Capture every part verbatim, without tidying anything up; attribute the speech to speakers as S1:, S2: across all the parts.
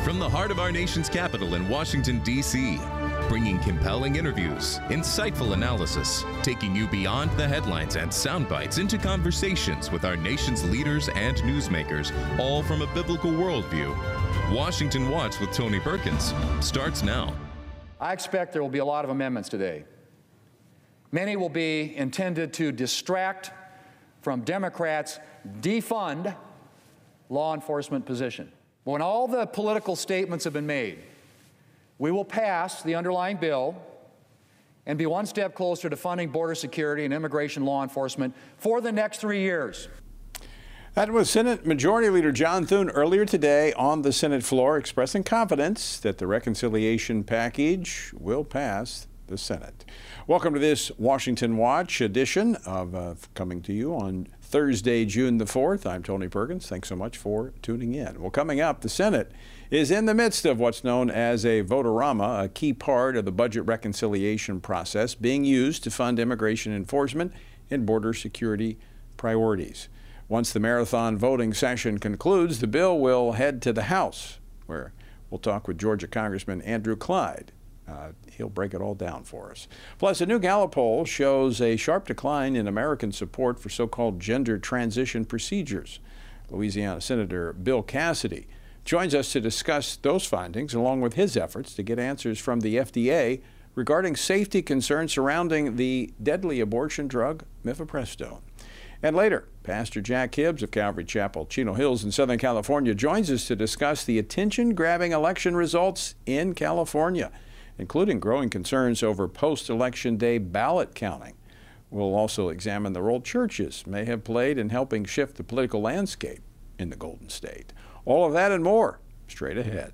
S1: from the heart of our nation's capital in Washington, D C, bringing compelling interviews, insightful analysis, taking you beyond the headlines and sound bites into conversations with our nation's leaders and newsmakers, all from a biblical worldview. Washington Watch with Tony Perkins starts now.
S2: I expect there will be a lot of amendments today. Many will be intended to distract from Democrats' defund law enforcement position. When all the political statements have been made, we will pass the underlying bill and be one step closer to funding border security and immigration law enforcement for the next three years.
S3: That was Senate Majority Leader John Thune earlier today on the Senate floor, expressing confidence that the reconciliation package will pass the Senate. Welcome to this Washington Watch edition of uh, coming to you on Thursday, June the fourth. I'm Tony Perkins. Thanks so much for tuning in. Well, coming up, the Senate is in the midst of what's known as a vote-a-rama, a key part of the budget reconciliation process being used to fund immigration enforcement and border security priorities. Once the marathon voting session concludes, the bill will head to the House, where we'll talk with Georgia Congressman Andrew Clyde. Uh, he'll break it all down for us. Plus, a new Gallup poll shows a sharp decline in American support for so-called gender transition procedures. Louisiana Senator Bill Cassidy joins us to discuss those findings, along with his efforts to get answers from the F D A regarding safety concerns surrounding the deadly abortion drug mifepristone. And later, Pastor Jack Hibbs of Calvary Chapel, Chino Hills in Southern California, joins us to discuss the attention-grabbing election results in California, including growing concerns over post-election day ballot counting. We'll also examine the role churches may have played in helping shift the political landscape in the Golden State. All of that and more straight ahead.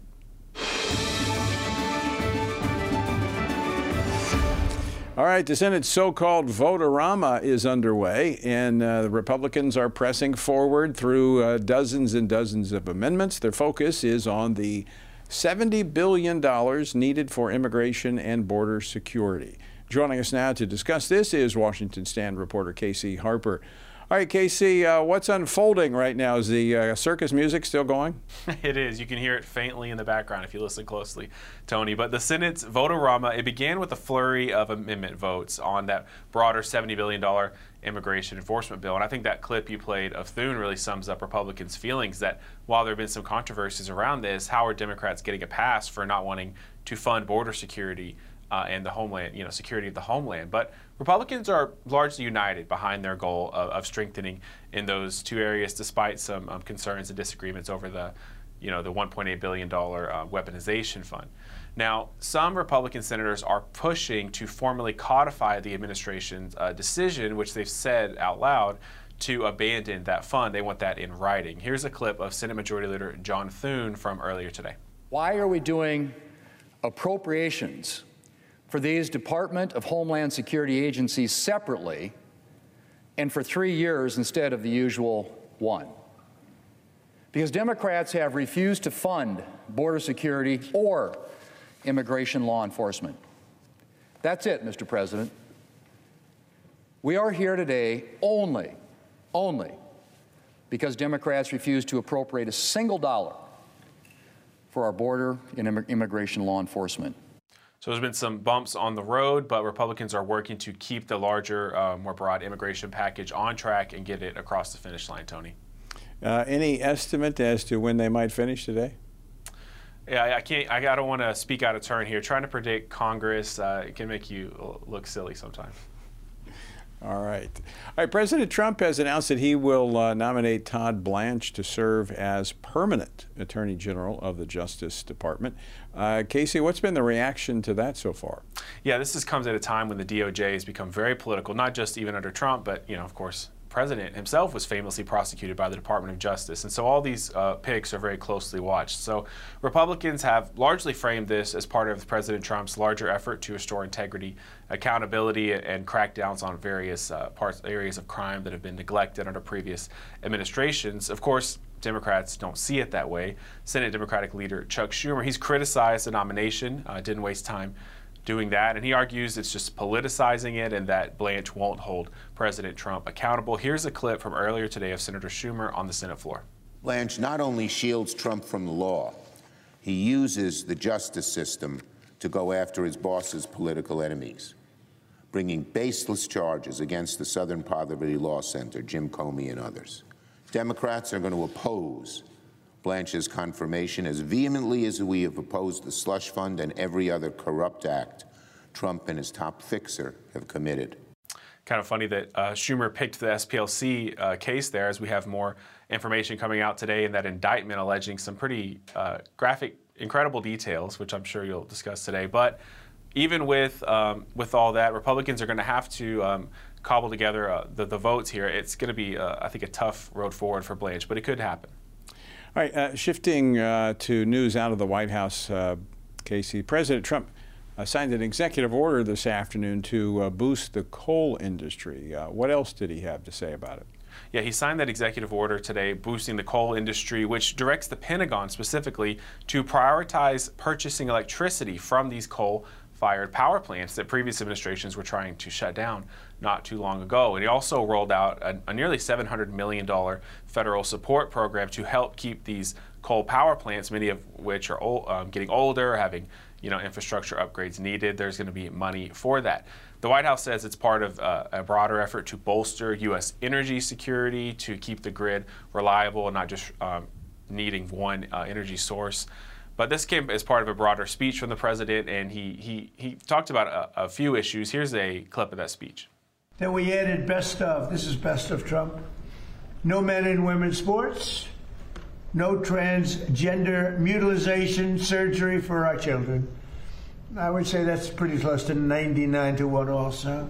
S3: All right, the Senate's so-called vote-a-rama is underway, and uh, the Republicans are pressing forward through uh, dozens and dozens of amendments. Their focus is on the seventy billion dollars needed for immigration and border security. Joining us now to discuss this is Washington Stand reporter K C Harper. All right, K C, uh, what's unfolding right now? Is the uh, circus music still going?
S4: It is. You can hear it faintly in the background if you listen closely, Tony. But the Senate's vote-a-rama, it began with a flurry of amendment votes on that broader seventy billion dollars immigration enforcement bill. And I think that clip you played of Thune really sums up Republicans' feelings that while there have been some controversies around this, how are Democrats getting a pass for not wanting to fund border security Uh, and the homeland, you know, security of the homeland. But Republicans are largely united behind their goal of, of strengthening in those two areas, despite some um, concerns and disagreements over the, you know, the one point eight billion dollars uh, weaponization fund. Now, some Republican senators are pushing to formally codify the administration's uh, decision, which they've said out loud, to abandon that fund. They want that in writing. Here's a clip of Senate Majority Leader John Thune from earlier today.
S2: Why are we doing appropriations for these Department of Homeland Security agencies separately and for three years instead of the usual one? Because Democrats have refused to fund border security or immigration law enforcement. That's it, Mister President. We are here today only, only because Democrats refuse to appropriate a single dollar for our border and immigration law enforcement.
S4: So there's been some bumps on the road, but Republicans are working to keep the larger, uh, more broad immigration package on track and get it across the finish line, Tony.
S3: Uh, any estimate as to when they might finish today?
S4: Yeah, I can't. I don't want to speak out of turn here. Trying to predict Congress uh, can make you look silly sometimes.
S3: All right. All right. President Trump has announced that he will uh, nominate Todd Blanche to serve as permanent Attorney General of the Justice Department. Uh, Casey, what's been the reaction to that so far?
S4: Yeah, this is, comes at a time when the D O J has become very political, not just even under Trump, but, you know, of course, President himself was famously prosecuted by the Department of Justice. And so all these uh, picks are very closely watched. So Republicans have largely framed this as part of President Trump's larger effort to restore integrity, accountability, and crackdowns on various uh, parts, areas of crime that have been neglected under previous administrations. Of course, Democrats don't see it that way. Senate Democratic leader Chuck Schumer, he's criticized the nomination, uh, didn't waste time doing that, and he argues it's just politicizing it and that Blanche won't hold President Trump accountable. Here's a clip from earlier today of Senator Schumer on the Senate floor.
S5: Blanche not only shields Trump from the law, He uses the justice system to go after his boss's political enemies, bringing baseless charges against the Southern Poverty Law Center, Jim Comey and others. Democrats are going to oppose Blanche's confirmation as vehemently as we have opposed the slush fund and every other corrupt act Trump and his top fixer have committed.
S4: Kind of funny that uh, Schumer picked the S P L C uh, case there, as we have more information coming out today in that indictment alleging some pretty uh, graphic, incredible details, which I'm sure you'll discuss today. But even with um, with all that, Republicans are going to have to um, cobble together uh, the, the votes here. It's going to be, uh, I think, a tough road forward for Blanche, but it could happen.
S3: All right, uh, shifting uh, to news out of the White House, uh, Casey, President Trump uh, signed an executive order this afternoon to uh, boost the coal industry. Uh, what else did he have to say about it?
S4: Yeah, he signed that executive order today boosting the coal industry, which directs the Pentagon specifically to prioritize purchasing electricity from these coal-fired power plants that previous administrations were trying to shut down not too long ago. And he also rolled out a, a nearly seven hundred million dollars federal support program to help keep these coal power plants, many of which are old, um, getting older, having you know infrastructure upgrades needed. There's going to be money for that. The White House says it's part of uh, a broader effort to bolster U S energy security, to keep the grid reliable and not just um, needing one uh, energy source. But this came as part of a broader speech from the president, and he he, he talked about a, a few issues. Here's a clip of that speech.
S6: Then we added best of. This is best of Trump. No men and women sports. No transgender mutilization surgery for our children. I would say that's pretty close to ninety-nine to one also.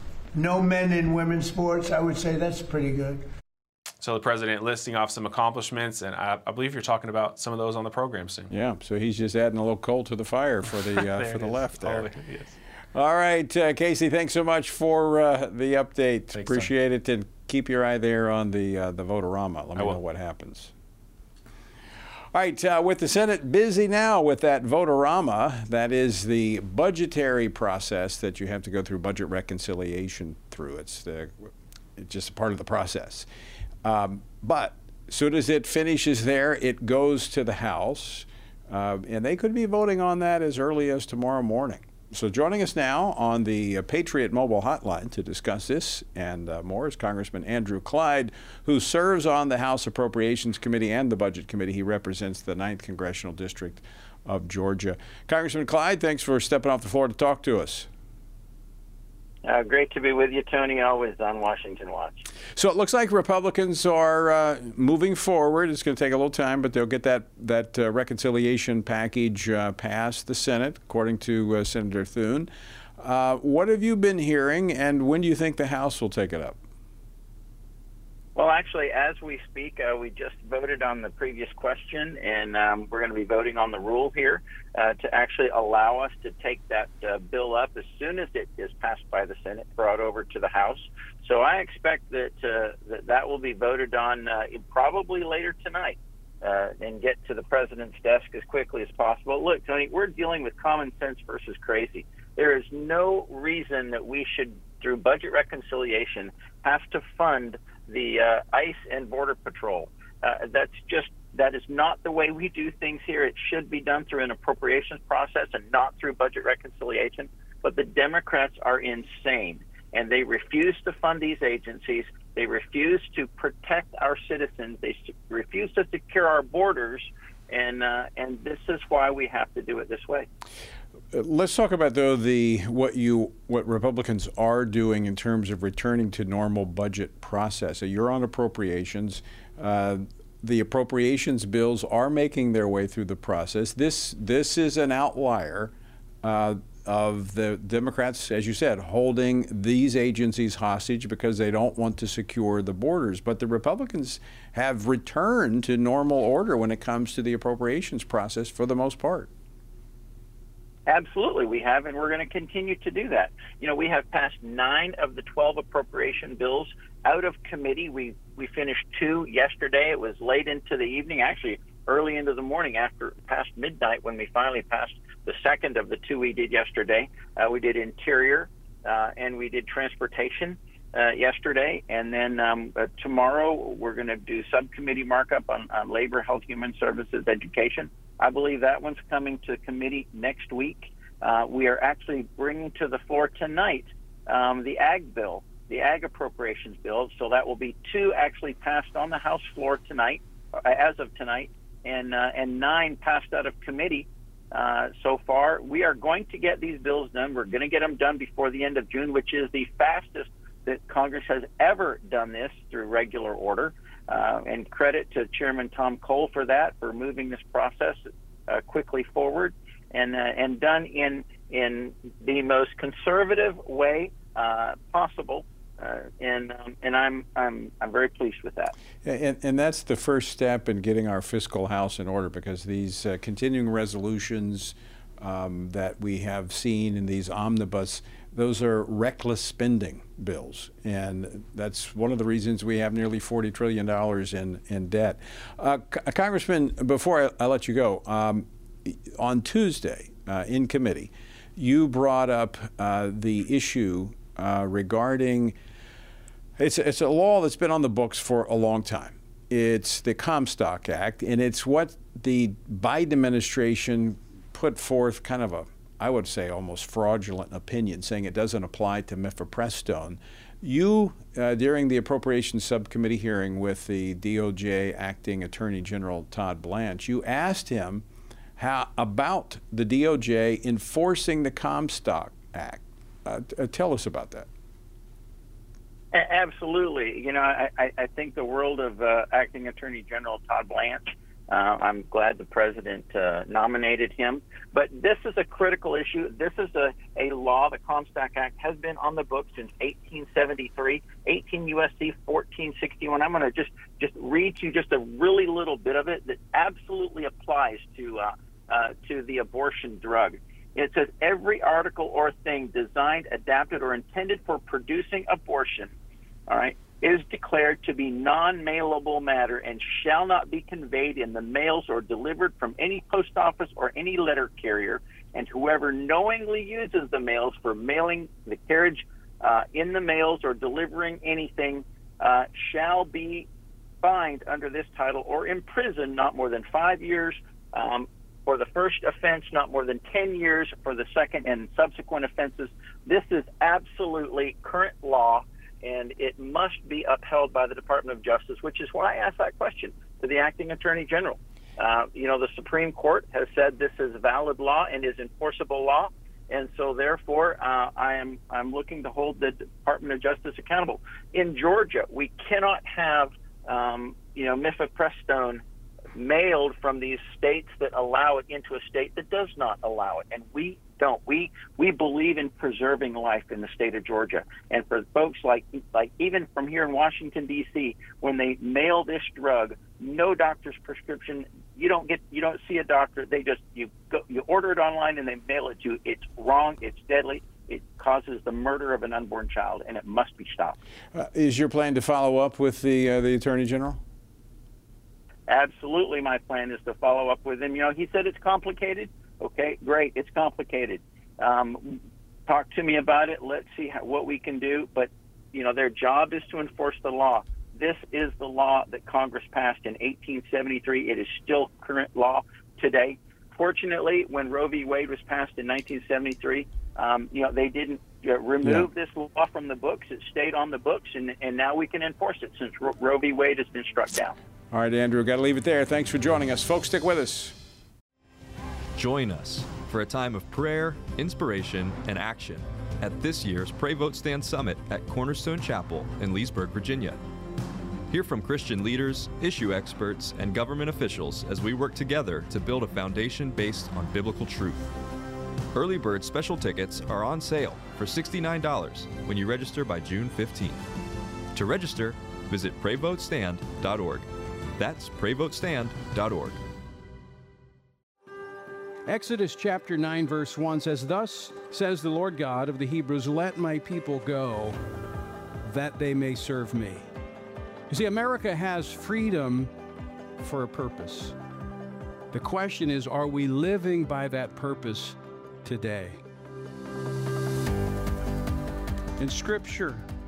S6: No men in women's sports. I would say that's pretty good.
S4: So the president listing off some accomplishments, and I, I believe you're talking about some of those on the program soon.
S3: Yeah, so he's just adding a little coal to the fire for the uh, for the
S4: is.
S3: left there.
S4: Oh, yes.
S3: All right, uh, Casey, thanks so much for uh, the update.
S4: Thanks,
S3: Appreciate it, and keep your eye there on the uh, the Vote-A-Rama. Let me know what happens. All right, uh, with the Senate busy now with that Vote-A-Rama, that is the budgetary process that you have to go through budget reconciliation through. It's, the, it's just a part of the process. Um, but as soon as it finishes there, it goes to the House, uh, and they could be voting on that as early as tomorrow morning. So joining us now on the Patriot Mobile Hotline to discuss this and uh, more is Congressman Andrew Clyde, who serves on the House Appropriations Committee and the Budget Committee. He represents the ninth Congressional District of Georgia. Congressman Clyde, thanks for stepping off the floor to talk to us.
S7: Uh, great to be with you, Tony, always on Washington Watch.
S3: So it looks like Republicans are uh, moving forward. It's going to take a little time, but they'll get that, that uh, reconciliation package uh, passed the Senate, according to uh, Senator Thune. Uh, what have you been hearing, and when do you think the House will take it up?
S7: Well, actually, as we speak, uh, we just voted on the previous question, and um, we're going to be voting on the rule here uh, to actually allow us to take that uh, bill up as soon as it is passed by the Senate, brought over to the House. So I expect that uh, that, that will be voted on uh, probably later tonight uh, and get to the president's desk as quickly as possible. Look, Tony, we're dealing with common sense versus crazy. There is no reason that we should, through budget reconciliation, have to fund the uh, ICE and Border Patrol. Uh, that's just, that is not the way we do things here. It should be done through an appropriations process and not through budget reconciliation. But the Democrats are insane, and they refuse to fund these agencies. They refuse to protect our citizens. They refuse to secure our borders, and uh, and this is why we have to do it this way.
S3: Let's talk about, though, the what you what Republicans are doing in terms of returning to normal budget process. So you're on appropriations. Uh, the appropriations bills are making their way through the process. This this is an outlier uh, of the Democrats, as you said, holding these agencies hostage because they don't want to secure the borders. But the Republicans have returned to normal order when it comes to the appropriations process for the most part.
S7: Absolutely, we have, and we're going to continue to do that. You know, we have passed nine of the twelve appropriation bills out of committee. We we finished two yesterday. It was late into the evening, actually early into the morning after past midnight when we finally passed the second of the two we did yesterday. Uh, we did Interior uh, and we did Transportation. uh, yesterday, and then um, uh, tomorrow we're going to do subcommittee markup on, on labor, health, human services, education. I believe that one's coming to committee next week. Uh, we are actually bringing to the floor tonight um, the ag bill, the ag appropriations bill. So that will be two actually passed on the House floor tonight, uh, as of tonight, and uh, and nine passed out of committee uh, so far. We are going to get these bills done. We're going to get them done before the end of June, which is the fastest that Congress has ever done this through regular order. Uh, and credit to Chairman Tom Cole for that, for moving this process uh, quickly forward, and uh, and done in in the most conservative way uh, possible. Uh, and um, and I'm I'm I'm very pleased with that.
S3: And, and that's the first step in getting our fiscal house in order, because these uh, continuing resolutions um, that we have seen in these omnibus, those are reckless spending bills, and that's one of the reasons we have nearly forty trillion dollars in, in debt. Uh, Congressman, before I, I let you go, um, on Tuesday uh, in committee, you brought up uh, the issue uh, regarding, it's, it's a law that's been on the books for a long time. It's the Comstock Act, and it's what the Biden administration put forth kind of a, I would say, almost fraudulent opinion, saying it doesn't apply to mifepristone. You, uh, during the Appropriations Subcommittee hearing with the D O J Acting Attorney General Todd Blanche, you asked him how about the D O J enforcing the Comstock Act. Uh, uh, tell us about that.
S7: Absolutely. You know, I, I think the world of uh, Acting Attorney General Todd Blanche, Uh, I'm glad the president uh, nominated him. But this is a critical issue. This is a, a law. The Comstock Act has been on the books since eighteen seventy-three, eighteen U S C fourteen sixty-one. I'm going to just, just read to you just a really little bit of it that absolutely applies to, uh, uh, to the abortion drug. It says, every article or thing designed, adapted, or intended for producing abortion, all right, is declared to be non-mailable matter and shall not be conveyed in the mails or delivered from any post office or any letter carrier, and whoever knowingly uses the mails for mailing the carriage uh, in the mails or delivering anything uh, shall be fined under this title or imprisoned not more than five years um, for the first offense, not more than ten years for the second and subsequent offenses. This is absolutely current law, and it must be upheld by the Department of Justice, which is why I asked that question to the Acting Attorney General. Uh, you know, the Supreme Court has said this is valid law and is enforceable law, and so therefore uh, I am I'm looking to hold the Department of Justice accountable. In Georgia, we cannot have um, you know mifepristone mailed from these states that allow it into a state that does not allow it, and we don't. We we believe in preserving life in the state of Georgia. And for folks like like even from here in Washington, D C, when they mail this drug, no doctor's prescription, you don't get you don't see a doctor. They just you go, you order it online and they mail it to you. It's wrong. It's deadly. It causes the murder of an unborn child, and it must be stopped.
S3: Uh, is your plan to follow up with the uh, the Attorney General?
S7: Absolutely, my plan is to follow up with him. You know, he said it's complicated. Okay, great. It's complicated. Um, talk to me about it. Let's see how, what we can do. But, you know, their job is to enforce the law. This is the law that Congress passed in eighteen seventy-three. It is still current law today. Fortunately, when Roe v. Wade was passed in nineteen seventy-three, um, you know, they didn't uh, remove yeah. this law from the books. It stayed on the books, and, and now we can enforce it since Ro- Roe v. Wade has been struck down.
S3: All right, Andrew, got to leave it there. Thanks for joining us. Folks, stick with us.
S8: Join us for a time of prayer, inspiration, and action at this year's Pray Vote Stand Summit at Cornerstone Chapel in Leesburg, Virginia. Hear from Christian leaders, issue experts, and government officials as we work together to build a foundation based on biblical truth. Early bird special tickets are on sale for sixty-nine dollars when you register by June fifteenth. To register, visit pray vote stand dot org. That's pray vote stand dot org.
S9: Exodus chapter nine, verse one says, "Thus says the Lord God of the Hebrews, let my people go, that they may serve me." You see, America has freedom for a purpose. The question is, are we living by that purpose today? In Scripture,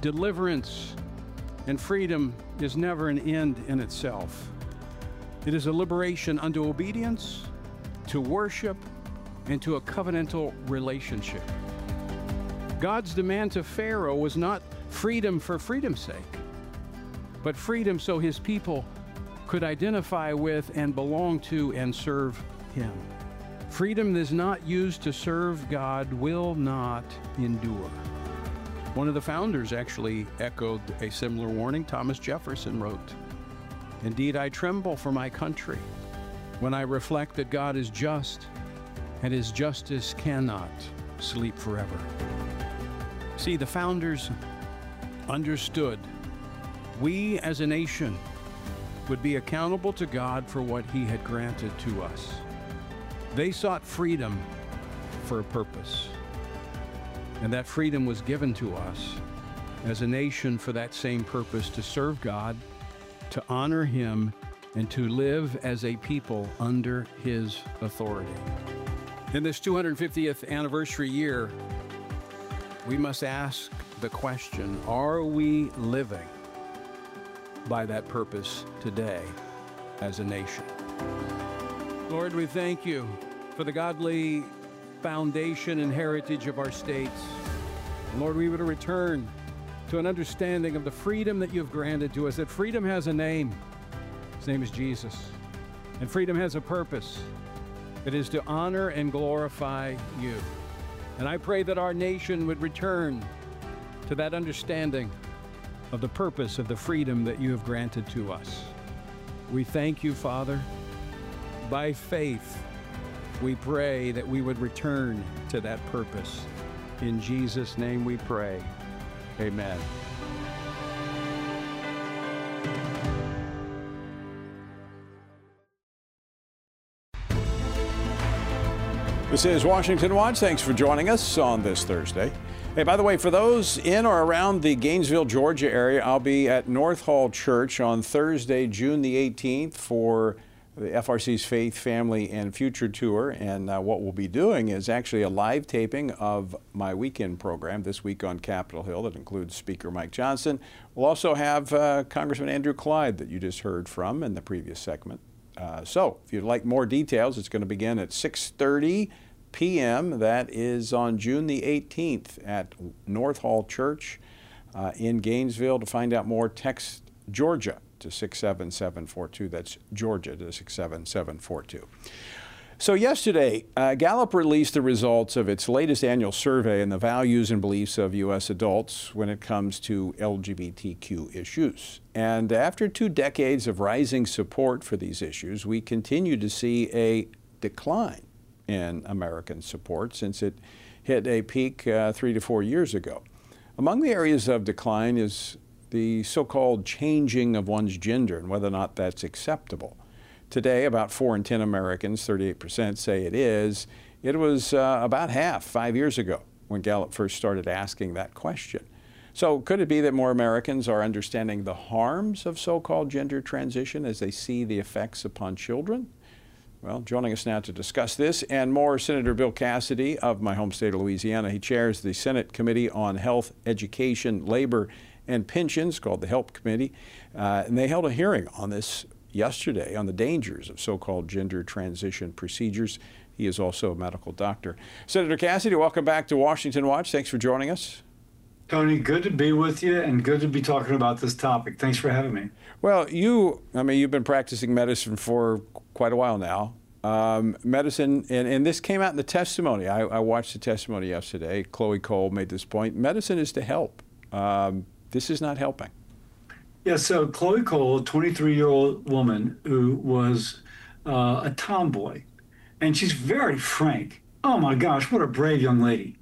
S9: deliverance, and freedom is never an end in itself. It is a liberation unto obedience, to worship, and to a covenantal relationship. God's demand to Pharaoh was not freedom for freedom's sake, but freedom so his people could identify with and belong to and serve him. Freedom that is not used to serve God will not endure. One of the founders actually echoed a similar warning. Thomas Jefferson wrote, "Indeed, I tremble for my country when I reflect that God is just and his justice cannot sleep forever." See, the founders understood we as a nation would be accountable to God for what he had granted to us. They sought freedom for a purpose, and that freedom was given to us as a nation for that same purpose, to serve God, to honor him, and to live as a people under his authority. In this two hundred fiftieth anniversary year, we must ask the question, are we living by that purpose today as a nation? Lord, we thank you for the godly foundation and heritage of our states. And Lord, we would return to an understanding of the freedom that you've granted to us, that freedom has a name. His name is Jesus. And freedom has a purpose. It is to honor and glorify you. And I pray that our nation would return to that understanding of the purpose of the freedom that you have granted to us. We thank you, Father. By faith, we pray that we would return to that purpose. In Jesus' name we pray. Amen.
S3: This is Washington Watch. Thanks for joining us on this Thursday. Hey, by the way, for those in or around the Gainesville, Georgia area, I'll be at North Hall Church on Thursday, June the eighteenth for the F R C's Faith, Family, and Future Tour. And uh, what we'll be doing is actually a live taping of my weekend program this week on Capitol Hill that includes Speaker Mike Johnson. We'll also have uh, Congressman Andrew Clyde that you just heard from in the previous segment. Uh, so if you'd like more details, it's going to begin at six thirty p m That is on June the eighteenth at North Hall Church uh, in Gainesville. To find out more, text Georgia to six seven seven four two. That's Georgia to six seven seven four two. So yesterday, uh, Gallup released the results of its latest annual survey on the values and beliefs of U S adults when it comes to L G B T Q issues. And after two decades of rising support for these issues, we continue to see a decline in American support since it hit a peak uh, three to four years ago. Among the areas of decline is the so-called changing of one's gender and whether or not that's acceptable. Today, about four in ten Americans, thirty-eight percent, say it is. It was uh, about half five years ago when Gallup first started asking that question. So could it be that more Americans are understanding the harms of so-called gender transition as they see the effects upon children? Well, joining us now to discuss this and more, Senator Bill Cassidy of my home state of Louisiana. He chairs the Senate Committee on Health, Education, Labor, and Pensions, called the HELP Committee. Uh, and they held a hearing on this yesterday on the dangers of so-called gender transition procedures. He is also a medical doctor. Senator Cassidy, welcome back to Washington Watch. Thanks for joining us.
S10: Tony, good to be with you and good to be talking about this topic. Thanks for having me.
S3: Well, you, I mean, you've been practicing medicine for quite a while now. Um, medicine, and, and this came out in the testimony. I, I watched the testimony yesterday. Chloe Cole made this point. Medicine is to help. Um, this is not helping.
S10: Yeah, so Chloe Cole, a twenty-three-year-old woman who was uh, a tomboy, and she's very frank. Oh my gosh, what a brave young lady.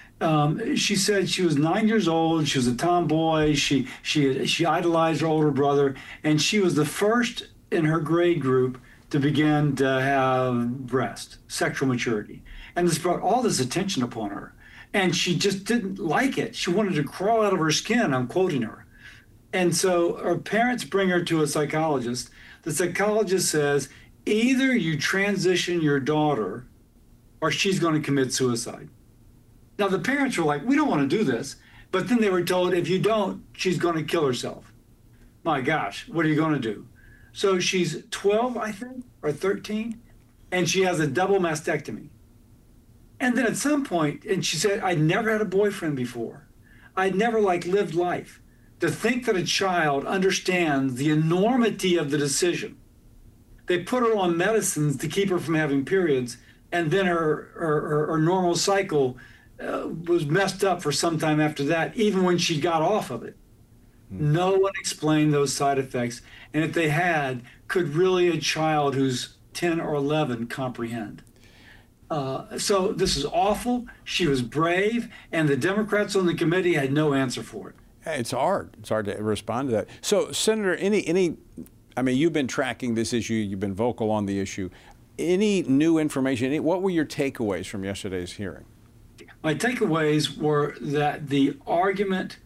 S10: Um, she said she was nine years old. She was a tomboy. She she she idolized her older brother, and she was the first in her grade group to begin to have breast, sexual maturity, and this brought all this attention upon her, and she just didn't like it. She wanted to crawl out of her skin. I'm quoting her, and so her parents bring her to a psychologist. The psychologist says either you transition your daughter, or she's going to commit suicide. Now, the parents were like, we don't want to do this. But then they were told, if you don't, she's going to kill herself. My gosh, what are you going to do? So she's twelve, I think, or thirteen, and she has a double mastectomy. And then at some point, and she said, I'd never had a boyfriend before. I'd never like lived life. To think that a child understands the enormity of the decision. They put her on medicines to keep her from having periods, and then her, her, her normal cycle uh, was messed up for some time after that, even when she got off of it. Mm. No one explained those side effects, and if they had, could really a child who's ten or eleven comprehend? Uh, so this is awful. She was brave, and the Democrats on the committee had no answer for it.
S3: It's hard. It's hard to respond to that. So, Senator, any, any, I mean, you've been tracking this issue. You've been vocal on the issue. Any new information? Any, what were your takeaways from yesterday's hearing?
S10: My takeaways were that the argument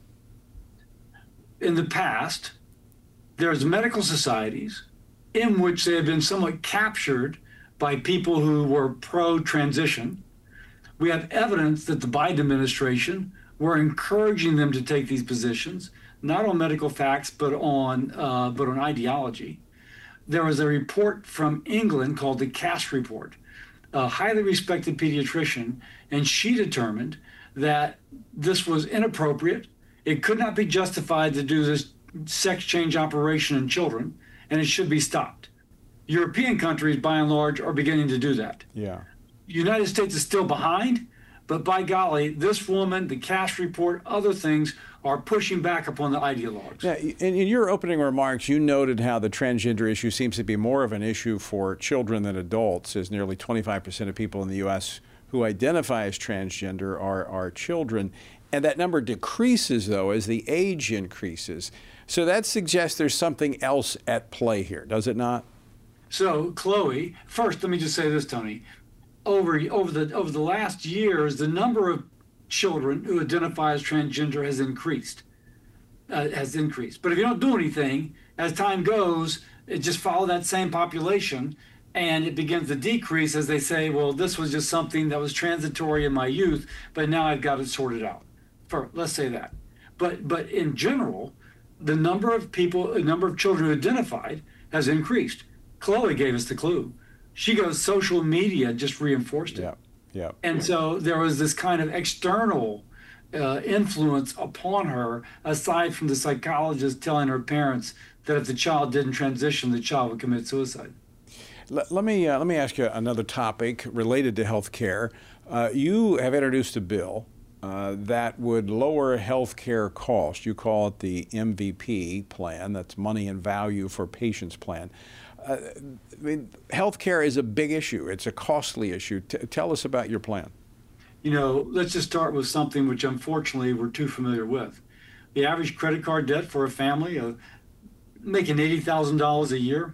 S10: in the past, there's medical societies in which they have been somewhat captured by people who were pro-transition. We have evidence that the Biden administration were encouraging them to take these positions, not on medical facts, but on uh, but on ideology. There was a report from England called the Cass Report, a highly respected pediatrician, and she determined that this was inappropriate. It could not be justified to do this sex change operation in children, and it should be stopped. European countries, by and large, are beginning to do that.
S3: Yeah.
S10: United States is still behind, but by golly, this woman, the Cass Report, other things are pushing back upon the ideologues.
S3: Yeah, in, in your opening remarks, you noted how the transgender issue seems to be more of an issue for children than adults, as nearly twenty-five percent of people in the U S who identify as transgender are, are children. And that number decreases, though, as the age increases. So that suggests there's something else at play here, does it not?
S10: So, Chloe, first, let me just say this, Tony. Over, over, the, over the last years, the number of children who identify as transgender has increased, uh, has increased. But if you don't do anything, as time goes, it just follows that same population, and it begins to decrease as they say, well, this was just something that was transitory in my youth, but now I've got it sorted out. For, let's say that. But, but in general, the number of people, the number of children who identified has increased. Chloe gave us the clue. She goes, social media just reinforced it.
S3: Yeah, yeah.
S10: And so there was this kind of external uh, influence upon her, aside from the psychologist telling her parents that if the child didn't transition, the child would commit suicide.
S3: Let, let me uh, let me ask you another topic related to health care. Uh, you have introduced a bill uh, that would lower health care costs. You call it the M V P plan. That's money and value for patients plan. Uh, I mean, healthcare is a big issue. It's a costly issue. T- tell us about your plan.
S10: You know, let's just start with something which unfortunately we're too familiar with. The average credit card debt for a family uh, making eighty thousand dollars a year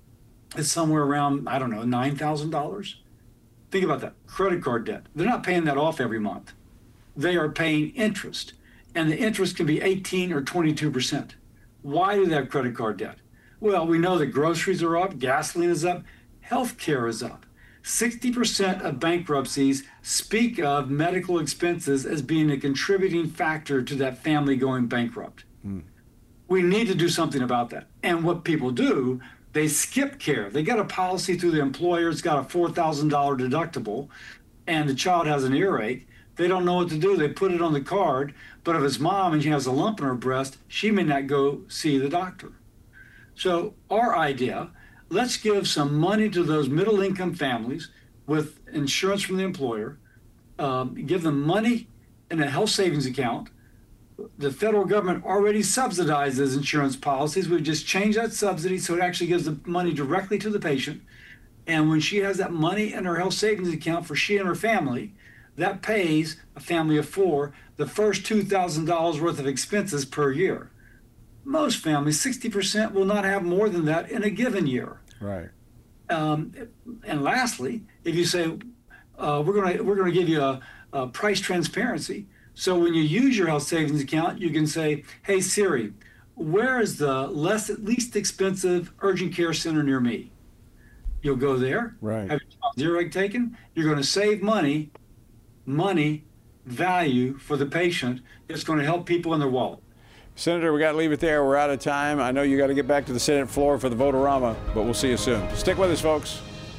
S10: is somewhere around, I don't know, nine thousand dollars. Think about that, credit card debt. They're not paying that off every month. They are paying interest, and the interest can be eighteen or twenty-two percent. Why do they have credit card debt? Well, we know that groceries are up, gasoline is up, healthcare is up. sixty percent of bankruptcies speak of medical expenses as being a contributing factor to that family going bankrupt. Mm. We need to do something about that. And what people do, they skip care. They get a policy through the employer, it's got a four thousand dollars deductible, and the child has an earache. They don't know what to do. They put it on the card, but if it's mom and she has a lump in her breast, she may not go see the doctor. So our idea, let's give some money to those middle-income families with insurance from the employer, um, give them money in a health savings account. The federal government already subsidizes insurance policies. We've just changed that subsidy so it actually gives the money directly to the patient. And when she has that money in her health savings account for she and her family, that pays a family of four the first two thousand dollars worth of expenses per year. Most families, sixty percent, will not have more than that in a given year.
S3: Right.
S10: Um, and lastly, if you say, uh, we're going to we're going to give you a, a price transparency, so when you use your health savings account, you can say, hey, Siri, where is the less least expensive urgent care center near me? You'll go there,
S3: right.
S10: have your earache taken. You're going to save money, money value for the patient that's going to help people in their wallet.
S3: Senator, we got to leave it there. We're out of time. I know you got to get back to the Senate floor for the vote-a-rama, but we'll see you soon. Stick with us, folks.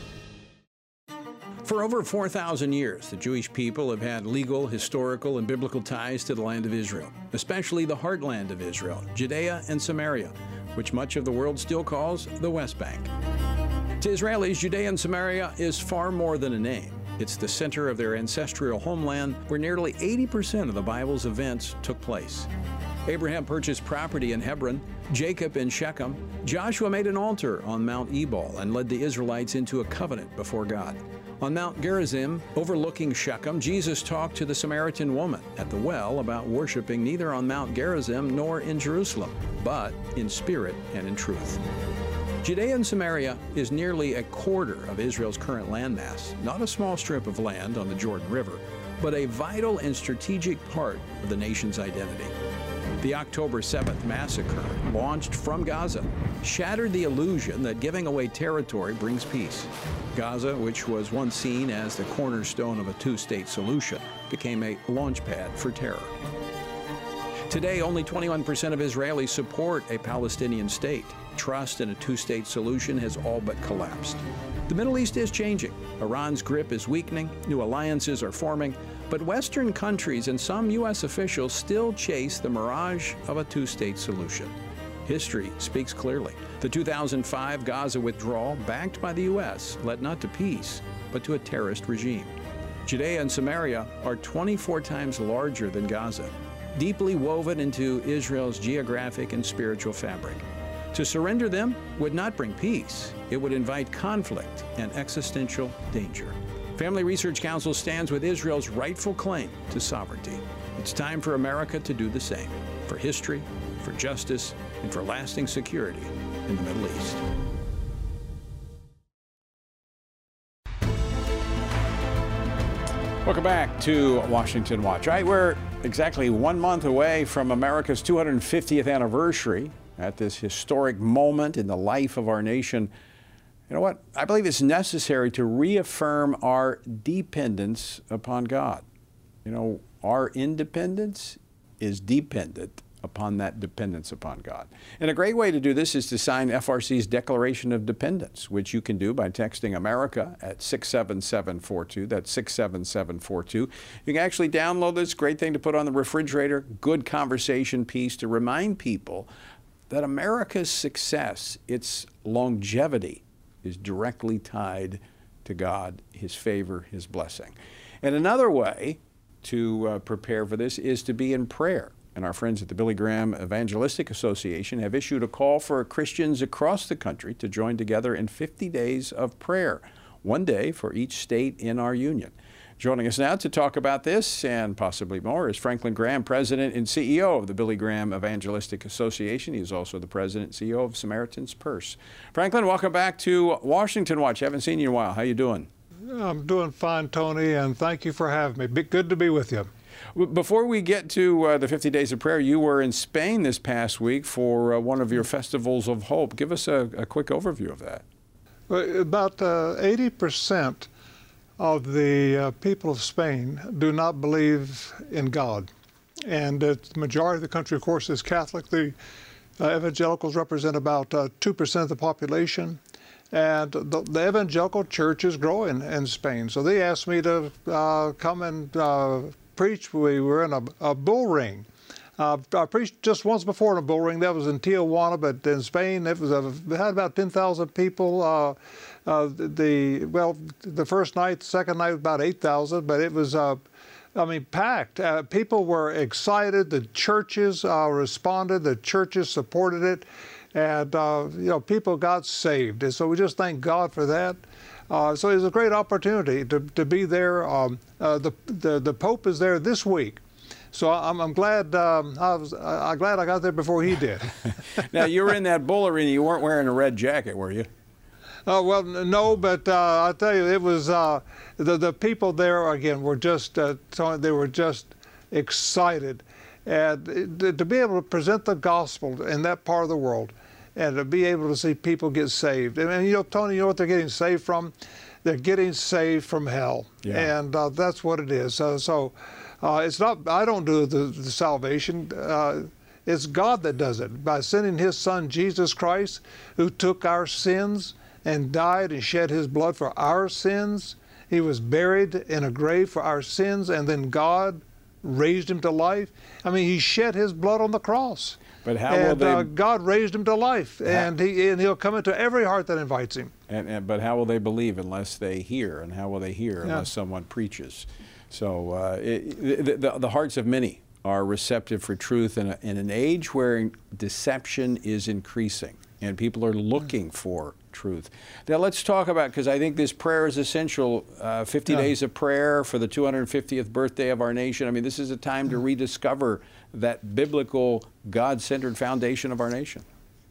S9: For over four thousand years, the Jewish people have had legal, historical, and biblical ties to the land of Israel, especially the heartland of Israel, Judea and Samaria, which much of the world still calls the West Bank. To Israelis, Judea and Samaria is far more than a name. It's the center of their ancestral homeland where nearly eighty percent of the Bible's events took place. Abraham purchased property in Hebron, Jacob in Shechem. Joshua made an altar on Mount Ebal and led the Israelites into a covenant before God. On Mount Gerizim, overlooking Shechem, Jesus talked to the Samaritan woman at the well about worshiping neither on Mount Gerizim nor in Jerusalem, but in spirit and in truth. Judea and Samaria is nearly a quarter of Israel's current landmass, not a small strip of land on the Jordan River, but a vital and strategic part of the nation's identity. The October seventh massacre, launched from Gaza, shattered the illusion that giving away territory brings peace. Gaza, which was once seen as the cornerstone of a two-state solution, became a launchpad for terror. Today, only twenty-one percent of Israelis support a Palestinian state. Trust in a two-state solution has all but collapsed. The Middle East is changing. Iran's grip is weakening, new alliances are forming, but Western countries and some U S officials still chase the mirage of a two-state solution. History speaks clearly. The two thousand five Gaza withdrawal, backed by the U S, led not to peace, but to a terrorist regime. Judea and Samaria are twenty-four times larger than Gaza, deeply woven into Israel's geographic and spiritual fabric. To surrender them would not bring peace. It would invite conflict and existential danger. Family Research Council stands with Israel's rightful claim to sovereignty. It's time for America to do the same, for history, for justice, and for lasting security in the Middle East.
S3: Welcome back to Washington Watch. All right, we're exactly one month away from America's two hundred fiftieth anniversary. At this historic moment in the life of our nation, you know what? I believe it's necessary to reaffirm our dependence upon God. You know, our independence is dependent upon that dependence upon God. And a great way to do this is to sign F R C's Declaration of Dependence, which you can do by texting America at six seven seven four two. That's six seven seven four two. You can actually download this. Great thing to put on the refrigerator. Good conversation piece to remind people that America's success, its longevity, is directly tied to God, His favor, His blessing. And another way to uh, prepare for this is to be in prayer. And our friends at the Billy Graham Evangelistic Association have issued a call for Christians across the country to join together in fifty days of prayer, one day for each state in our union. Joining us now to talk about this and possibly more is Franklin Graham, President and C E O of the Billy Graham Evangelistic Association. He is also the President and C E O of Samaritan's Purse. Franklin, welcome back to Washington Watch. Haven't seen you in a while. How you doing?
S11: I'm doing fine, Tony, and thank you for having me. Be good to be with you.
S3: Before we get to uh, the fifty days of prayer, you were in Spain this past week for uh, one of your festivals of hope. Give us a, a quick overview of that.
S11: Well, about uh, eighty percent of the uh, people of Spain do not believe in God. And uh, the majority of the country, of course, is Catholic. The uh, evangelicals represent about uh, two percent of the population. And the, the evangelical church is growing in Spain. So they asked me to uh, come and uh, preach. We were in a, a bull ring. Uh, I preached just once before in a bull ring. That was in Tijuana, but in Spain, it was a, it had about ten thousand people. Uh, uh, the well, the first night, the second night, about eight thousand, but it was, uh, I mean, packed. Uh, people were excited. The churches uh, responded. The churches supported it, and uh, you know, people got saved. And so we just thank God for that. Uh, so it was a great opportunity to to be there. Um, uh, the the the Pope is there this week. So I'm, I'm glad um, I was I'm glad I got there before he did.
S3: Now, you were in that bull arena. You weren't wearing a red jacket, were you?
S11: Uh, well, no, but uh, I'll tell you, it was uh, the the people there again were just uh, they were just excited, and to be able to present the gospel in that part of the world, and to be able to see people get saved. And, and you know, Tony, you know what they're getting saved from? they're getting saved from hell. Yeah. And uh, that's what it is. Uh, so uh, it's not, I don't do the, the salvation. Uh, it's God that does it by sending his son, Jesus Christ, who took our sins and died and shed his blood for our sins. He was buried in a grave for our sins, and then God raised him to life. I mean, he shed his blood on the cross.
S3: But how
S11: and,
S3: will they?
S11: Uh, God raised him to life, how, and he and he'll come into every heart that invites him.
S3: And, and but how will they believe unless they hear? And how will they hear
S11: yeah.
S3: unless someone preaches? So uh, it, the, the, the hearts of many are receptive for truth in, a, in an age where deception is increasing and people are looking for truth. Now let's talk about, because I think this prayer is essential, uh, fifty yeah. days of prayer for the two hundred fiftieth birthday of our nation. I mean, this is a time to rediscover that biblical, God-centered foundation of our nation.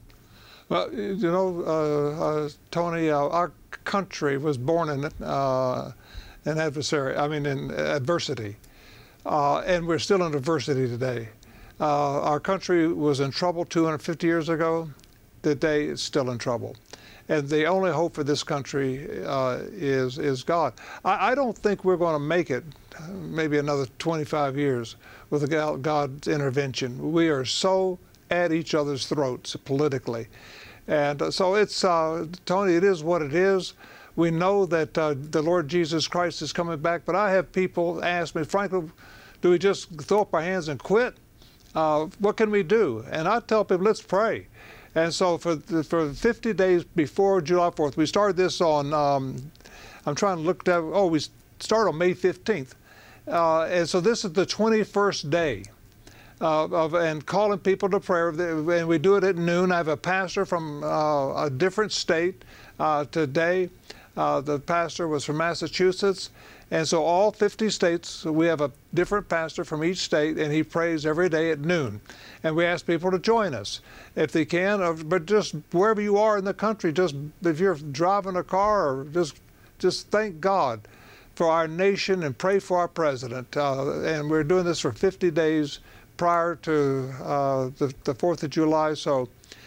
S11: Well, you know, uh, uh, Tony, uh, our country was born in uh, an adversary, I mean, in adversity. Uh, and we're still in adversity today. Uh, our country was in trouble two hundred fifty years ago. Today it's still in trouble. And the only hope for this country uh, is, is God. I, I don't think we're going to make it maybe another twenty-five years with God's intervention. We are so at each other's throats politically. And uh, so it's, uh, Tony, it is what it is. We know that uh, the Lord Jesus Christ is coming back, but I have people ask me, frankly, do we just throw up our hands and quit? Uh, what can we do? And I tell people, let's pray. And so for for fifty days before July fourth, we started this on, um, I'm trying to look down, oh, we start on May fifteenth. Uh, and so this is the twenty-first day uh, of, and calling people to prayer. And we do it at noon. I have a pastor from uh, a different state uh, today. Uh, the pastor was from Massachusetts. And so all fifty states, we have a different pastor from each state, and he prays every day at noon. And we ask people to join us if they can, or, but just wherever you are in the country, just if you're driving a car, or just, just thank God for our nation and pray for our president. Uh, and we're doing this for fifty days prior to uh, the, the fourth of July. So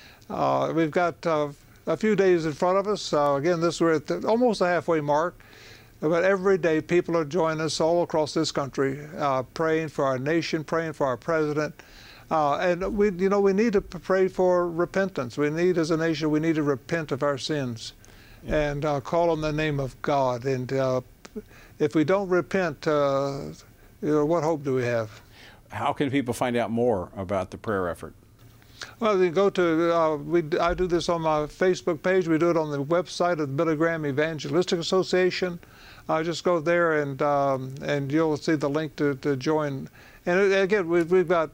S11: uh, we've got uh, a few days in front of us. Uh, again, this we're at the, almost the halfway mark. But every day people are joining us all across this country, uh, praying for our nation, praying for our president. Uh, and we, you know, we need to pray for repentance. We need, as a nation, we need to repent of our sins yeah. and uh, call on the name of God. And uh, if we don't repent, uh, you know, what hope do we have?
S3: How can people find out more about the prayer effort?
S11: Well, you go to, uh, we, I do this on my Facebook page. We do it on the website of the Billy Graham Evangelistic Association. Uh, just go there and um, and you'll see the link to, to join. And again, we've, we've got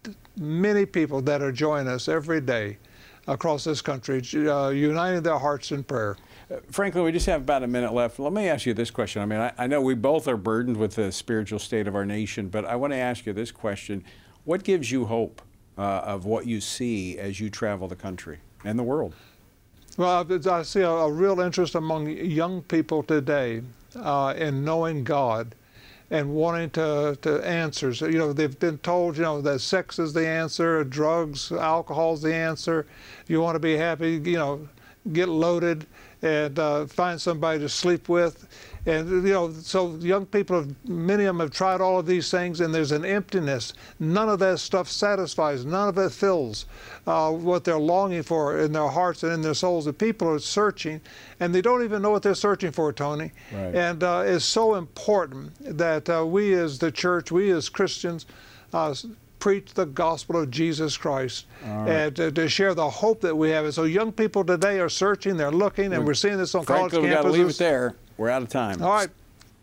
S11: many people that are joining us every day across this country, uh, uniting their hearts in prayer.
S3: Uh, Franklin, we just have about a minute left. Let me ask you this question. I mean, I, I know we both are burdened with the spiritual state of our nation, but I want to ask you this question. What gives you hope uh, of what you see as you travel the country and the world?
S11: Well, I see a, a real interest among young people today uh, in knowing God and wanting to, to answers. You know, they've been told, you know, that sex is the answer, drugs, alcohol is the answer. You want to be happy, you know, get loaded and uh, find somebody to sleep with. And, you know, so young people, have, many of them have tried all of these things, and there's an emptiness. None of that stuff satisfies. None of it fills uh, what they're longing for in their hearts and in their souls. The people are searching, and they don't even know what they're searching for, Tony.
S3: Right.
S11: And uh, it's so important that uh, we as the church, we as Christians, uh, preach the gospel of Jesus Christ right. and to, to share the hope that we have. And so young people today are searching, they're looking, and we're seeing this on college campuses.
S3: We've got to leave it there. We're out of time.
S11: All right.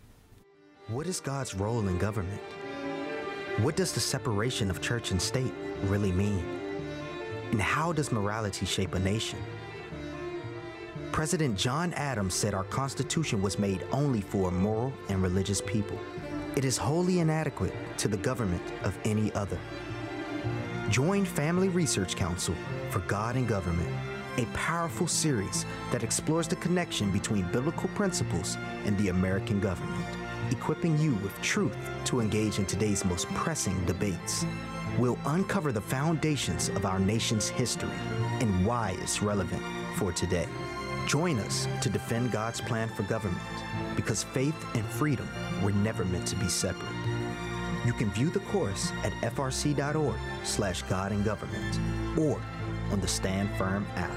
S12: What is God's role in government? What does the separation of church and state really mean? And how does morality shape a nation? President John Adams said our Constitution was made only for a moral and religious people. It is wholly inadequate to the government of any other. Join Family Research Council for God and Government, a powerful series that explores the connection between biblical principles and the American government, equipping you with truth to engage in today's most pressing debates. We'll uncover the foundations of our nation's history and why it's relevant for today. Join us to defend God's plan for government, because faith and freedom were never meant to be separate. You can view the course at f r c dot org slash God and Government or on the Stand Firm app.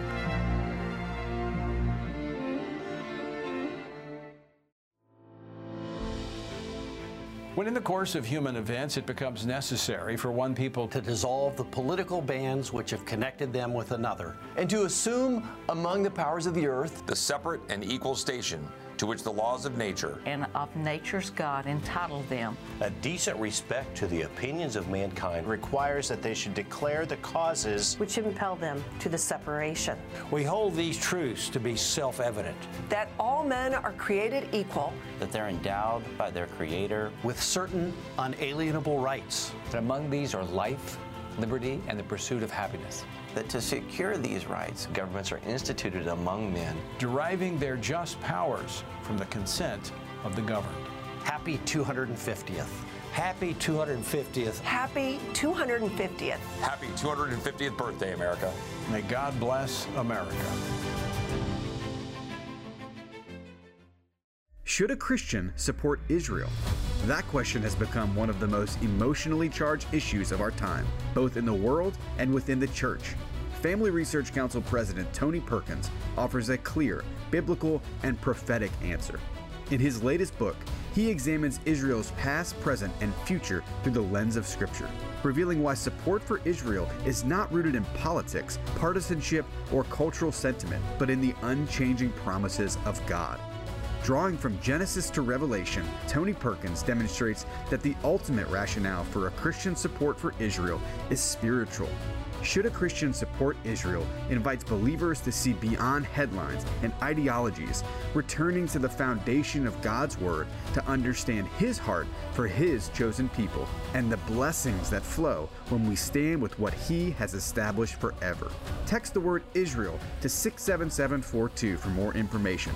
S3: When in the course of human events it becomes necessary for one people
S13: to dissolve the political bands which have connected them with another, and to assume among the powers of the earth
S14: the separate and equal station to which the laws of nature
S15: and of nature's God entitled them.
S16: A decent respect to the opinions of mankind requires that they should declare the causes
S17: which impel them to the separation.
S18: We hold these truths to be self-evident.
S17: That all men are created equal.
S19: That they're endowed by their Creator
S13: with certain unalienable rights.
S20: And among these are life, liberty, and the pursuit of happiness.
S19: That to secure these rights, governments are instituted among men,
S3: deriving their just powers from the consent of the governed.
S13: Happy two hundred fiftieth.
S18: Happy two hundred fiftieth.
S17: Happy two hundred fiftieth.
S14: Happy two hundred fiftieth birthday, America.
S3: May God bless America.
S21: Should a Christian support Israel? That question has become one of the most emotionally charged issues of our time, both in the world and within the church. Family Research Council President Tony Perkins offers a clear, biblical, and prophetic answer. In his latest book, he examines Israel's past, present, and future through the lens of Scripture, revealing why support for Israel is not rooted in politics, partisanship, or cultural sentiment, but in the unchanging promises of God. Drawing from Genesis to Revelation, Tony Perkins demonstrates that the ultimate rationale for a Christian support for Israel is spiritual. Should a Christian support Israel invites believers to see beyond headlines and ideologies, returning to the foundation of God's Word to understand His heart for His chosen people and the blessings that flow when we stand with what He has established forever. Text the word Israel to six seven seven four two for more information.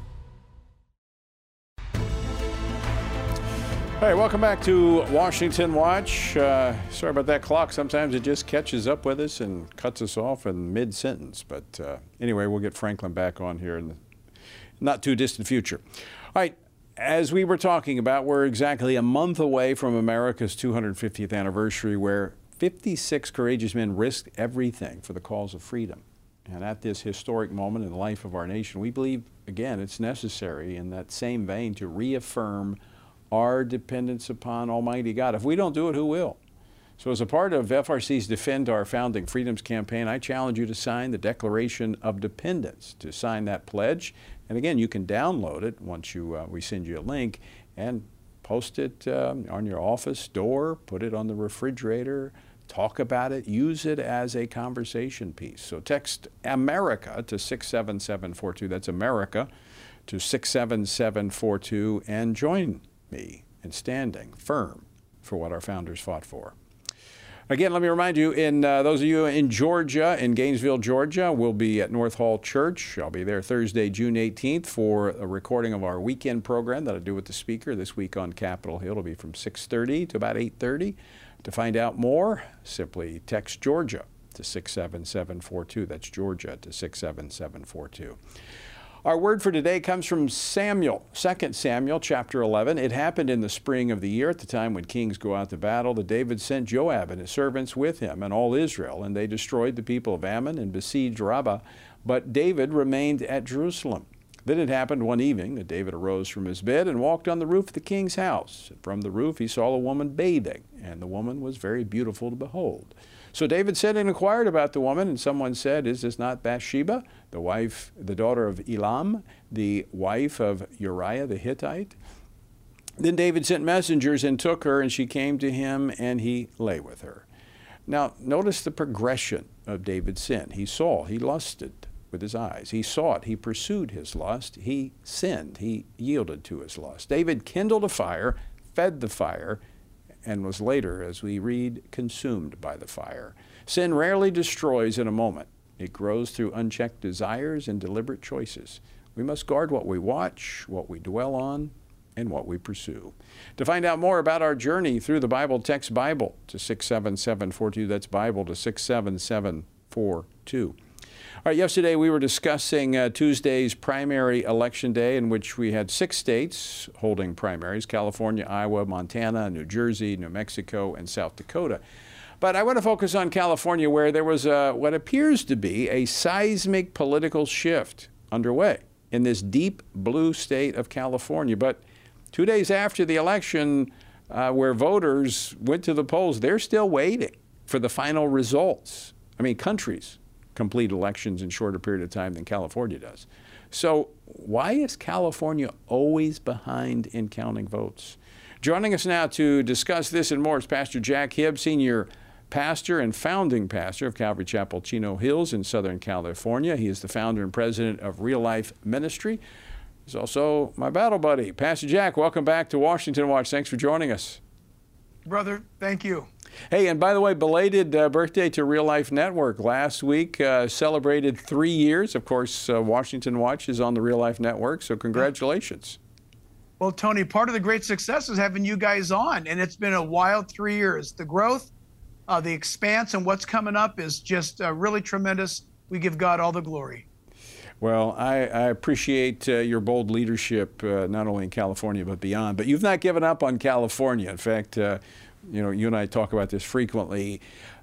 S3: All right, welcome back to Washington Watch. Uh, sorry about that clock. Sometimes it just catches up with us and cuts us off in mid-sentence. But uh, anyway, we'll get Franklin back on here in the not too distant future. All right, as we were talking about, we're exactly a month away from America's two hundred fiftieth anniversary, where fifty-six courageous men risked everything for the cause of freedom. And at this historic moment in the life of our nation, we believe, again, it's necessary in that same vein to reaffirm our dependence upon Almighty God. If we don't do it, who will? So as a part of F R C's Defend Our Founding Freedoms campaign, I challenge you to sign the Declaration of Dependence, to sign that pledge. And again, you can download it once you uh, we send you a link and post it uh, on your office door, put it on the refrigerator, talk about it, use it as a conversation piece. So text America to six seven seven four two. That's America to six seven seven four two and join me in standing firm for what our founders fought for. Again, let me remind you, in uh, those of you in Georgia, in Gainesville, Georgia, we'll be at North Hall Church. I'll be there Thursday, June eighteenth, for a recording of our weekend program that I do with the speaker this week on Capitol Hill. It'll be from six thirty to about eight thirty. To find out more, simply text Georgia to six seven seven four two. That's Georgia to six seven seven four two. Our word for today comes from Samuel, Second Samuel chapter eleven. It happened in the spring of the year, at the time when kings go out to battle, that David sent Joab and his servants with him and all Israel, and they destroyed the people of Ammon and besieged Rabbah. But David remained at Jerusalem. Then it happened one evening that David arose from his bed and walked on the roof of the king's house. And from the roof he saw a woman bathing, and the woman was very beautiful to behold. So David said and inquired about the woman, and someone said, "Is this not Bathsheba, the wife, the daughter of Elam, the wife of Uriah the Hittite?" Then David sent messengers and took her, and she came to him, and he lay with her. Now, notice the progression of David's sin. He saw, he lusted with his eyes. He sought, he pursued his lust. He sinned, he yielded to his lust. David kindled a fire, fed the fire, and was later, as we read, consumed by the fire. Sin rarely destroys in a moment. It grows through unchecked desires and deliberate choices. We must guard what we watch, what we dwell on, and what we pursue. To find out more about our journey through the Bible, text Bible to six seven seven four two. That's Bible to six seven seven four two. right, yesterday we were discussing uh, Tuesday's primary election day, in which we had six states holding primaries: California, Iowa, Montana, New Jersey, New Mexico, and South Dakota. But I want to focus on California, where there was a, what appears to be a seismic political shift underway in this deep blue state of California. But two days after the election, uh, where voters went to the polls, they're still waiting for the final results. I mean, countries complete elections in shorter period of time than California does. So why is California always behind in counting votes? Joining us now to discuss this and more is Pastor Jack Hibb, Senior Pastor and founding pastor of Calvary Chapel, Chino Hills in Southern California. He is the founder and president of Real Life Ministry. He's also my battle buddy. Pastor Jack, welcome back to Washington Watch. Thanks for joining us.
S1: Brother, thank you.
S3: Hey, and by the way, belated uh, birthday to Real Life Network. Last week uh, celebrated three years. Of course, uh, Washington Watch is on the Real Life Network, so congratulations.
S1: Well, Tony, part of the great success is having you guys on, and it's been a wild three years. The growth, uh, the expanse, and what's coming up is just uh, really tremendous. We give God all the glory.
S3: Well, I, I appreciate uh, your bold leadership, uh, not only in California but beyond. But you've not given up on California. In fact, uh, you know, you and I talk about this frequently.